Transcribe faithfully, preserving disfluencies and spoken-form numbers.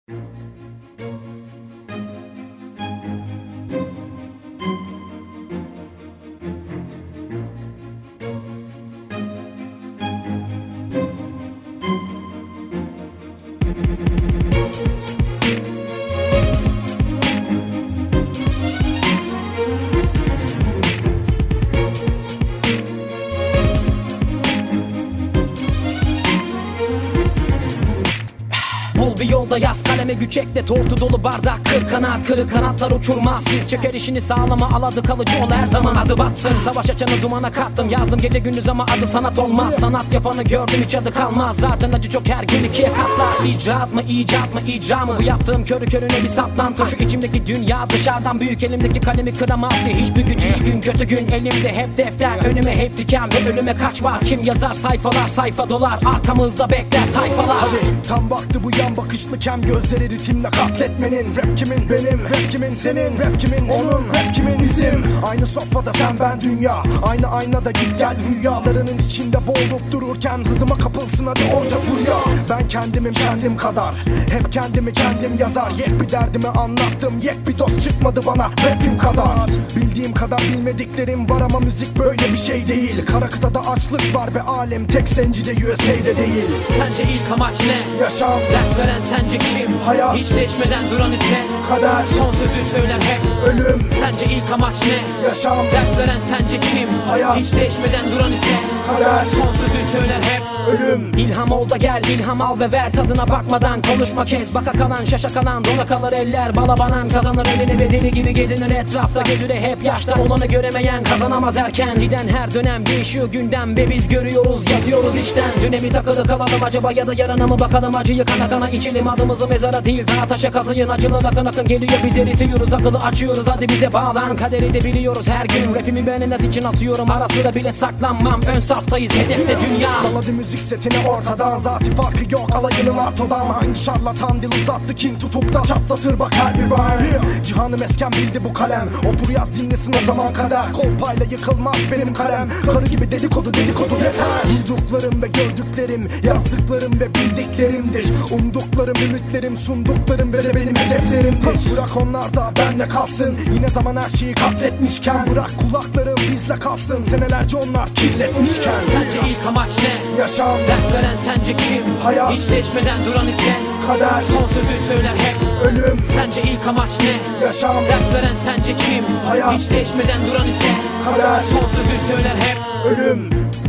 Bul bir yolda yaz kaleme güç ekle. Tortu dolu bardak kır kanat, kırık kanatlar uçurmaz. Siz çeker işini sağlama, al adı kalıcı ol her zaman, adı batsın. Savaş açanı dumana kattım, yazdım gece gündüz ama adı sanat olmaz. Sanat yapanı gördüm hiç adı kalmaz. Zaten acı çok, her gün ikiye katlar. İcraat mı icat mı icra mı, bu yaptığım körü körüne bir saplantı. Şu içimdeki dünya dışarıdan büyük, elimdeki kalemi kıramaz ki hiçbir güç. İyi gün kötü gün elimde hep defter, önüme hep diken ve ölüme kaç var. Kim yazar sayfalar sayfa dolar, arkamızda bekler tayfalar. Hadi tam baktı bu yan bakışlıken, gözleri ritimle katletmenin. Rap kimin benim, rap kimin senin, rap kimin onun, rap kimin bizim. Aynı sofrada sen ben dünya, aynı aynada git gel rüyalarının içinde boğulup dururken hızıma kapılsın hadi onca furya. Ben kendimim kendim kadar, hep kendimi kendim yazar. Yek bir derdimi anlattım, yek bir dost çıkmadı bana rapim kadar. Bildiğim kadar bilmediklerim var ama müzik böyle bir şey değil. Kara kıtada açlık var ve alem tek zencide U S A'de değil. Sence ilk amaç ne? Yaşam. Ders veren sence kim? Hayat. Hiç değişmeden duran ise Kader. son sözü söyler hep Ölüm. Sence ilk amaç ne? Yaşam. Ders veren sence kim? Hayat. Hiç değişmeden duran ise Kader. son sözü söyler hep Ölüm. İlham ol da gel, ilham al ve ver tadına bakmadan. Konuşma kes, baka kalan şaşa kalan, dona kalır eller bala banan. Kazanır elini ve deli gibi gezinir etrafta, gözü de hep yaşta. Olanı göremeyen kazanamaz erken. Giden her dönem değişiyor gündem ve biz görüyoruz yazıyoruz içten. Dönemi takılı kalalım acaba ya da yarına mı bakalım? Acıyı kana kana içelim, adımızı mezara değil dağa taşa kazıyın. Acılı akın akın geliyor, biz eritiyoruz, akıllı açıyoruz, hadi bize bağlan. Kaderi de biliyoruz her gün, rapimi ben inat için atıyorum. Ara sıra bile saklanmam, ön saftayız, hedefte dünya. Daladı müzik setine ortadan, zati farkı yok alayının artodan. Hangi şarlatan dil uzattı kin tutup da çatlatır bak her bir rhyme. Cihanım esken bildi bu kalem, otur yaz dinlesin o zaman kader. Kolpayla yıkılmaz benim kalem, karı gibi dedikodu dedikodu yeter. Duyduklarım ve gördüklerim, yazdıklarım ve bildiklerimdir. Umduklarım, ümitlerim, sunduklarım ve de benim hedeflerimdir. Bırak onlar da benle kalsın, yine zaman her şeyi katletmişken. Bırak kulaklarım bizle kalsın, senelerce onlar kirletmişken. Sence ilk amaç ne? Yaşam. Ders veren sence kim? Hayat. Hiç değişmeden duran ise Kader. son sözü söyler hep Ölüm. Sence ilk amaç ne? Yaşam. Ders veren sence kim? Hayat. Hiç değişmeden duran ise Kader. son sözü söyler hep Ölüm.